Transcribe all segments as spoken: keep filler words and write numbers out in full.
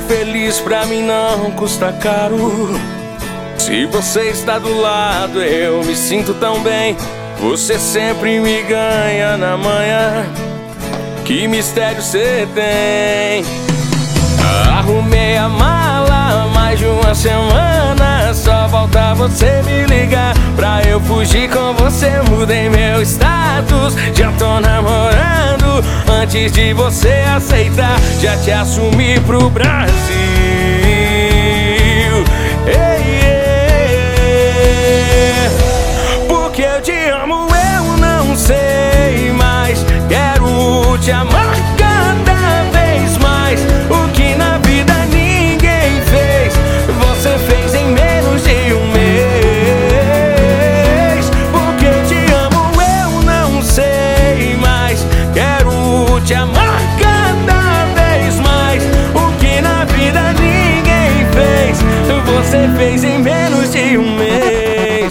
feliz pra mim não custa caro. Se você está do lado, eu me sinto tão bem. Você sempre me ganha na manhã. Que mistério cê tem? Arrumei a mala há mais de uma semana. Só falta você me ligar pra eu fugir com você. Mudei meu status, já tô namorando. Antes de você aceitar, já te assumi pro Brasil. Ei, ei, porque eu te amo, eu não sei mais. Quero te amar cada vez mais. O que na vida ninguém fez, você fez em menos de um mês. Porque eu te amo, eu não sei mais. Quero te amar cada vez mais. O que na vida ninguém fez, você fez em menos de um mês.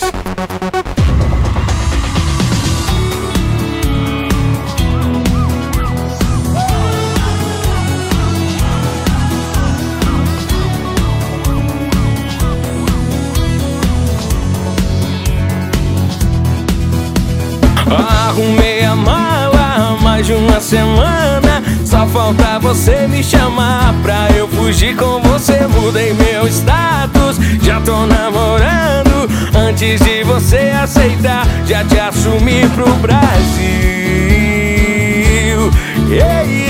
Arrumei a mala há mais de uma semana. Só falta você me chamar pra eu fugir com você. Mudei meu status, já tô namorando. Antes de você aceitar, já te assumi pro Brasil. Yeah, yeah.